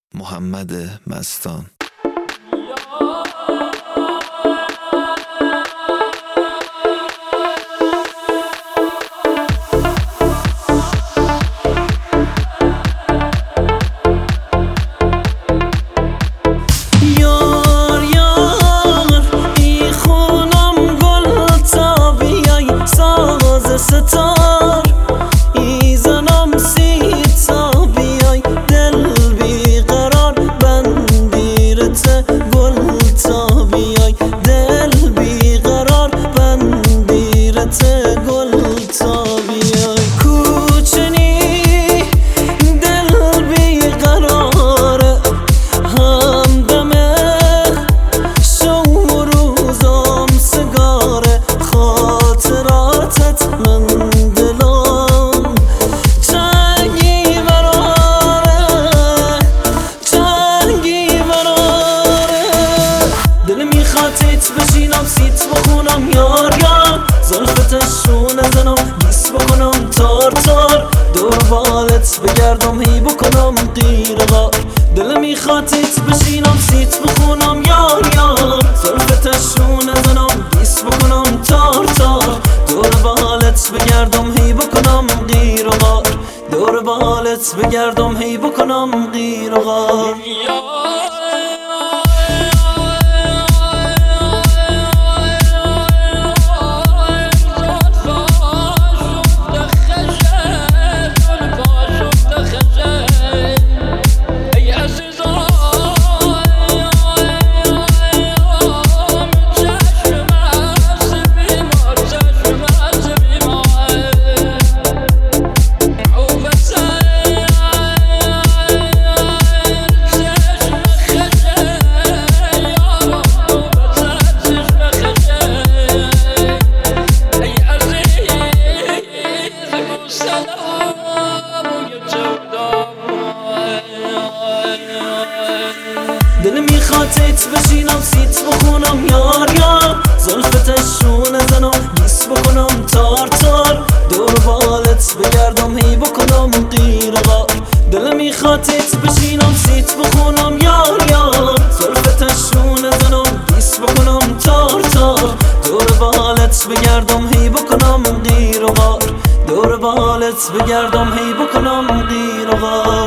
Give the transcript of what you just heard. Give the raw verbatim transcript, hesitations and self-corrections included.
محمد مستان. ستار ایزنم سیت تا بیای دل بیقرار بندیرت گل تا بیای دل بیقرار بندیرت گل تا بیای کوچنی دل بیقراره همدمه شو و روزم سگاره خاطراتت من دلم جنگی براره جنگی براره دل میخوادت بشینم سیت بخونم یار یار زلفتشون زنم گیس بکنم تار تار دور بالت بگردم هی بکنم غیر غار دل میخوادت بشینم سیت بخونم یار یار زلفتشون زنم گیس بکنم تار تار دور بالت بگردم هی بکنم غیر غار دور بالت بگردم هی بکنم غیر غار دل میخوادت بشینم سیت بخونم یار یار زلفتشون زنم گیس بکنم تار تار دور بالت بگردم هی بکنم غیر غار دل میخوادت بشینم سیت بخونم یار یار زلفتشون زنم گیس بکنم تار تار دور بالت بگردم هی بکنم غیر غار دور بالت بگردم هی بکنم غیر غار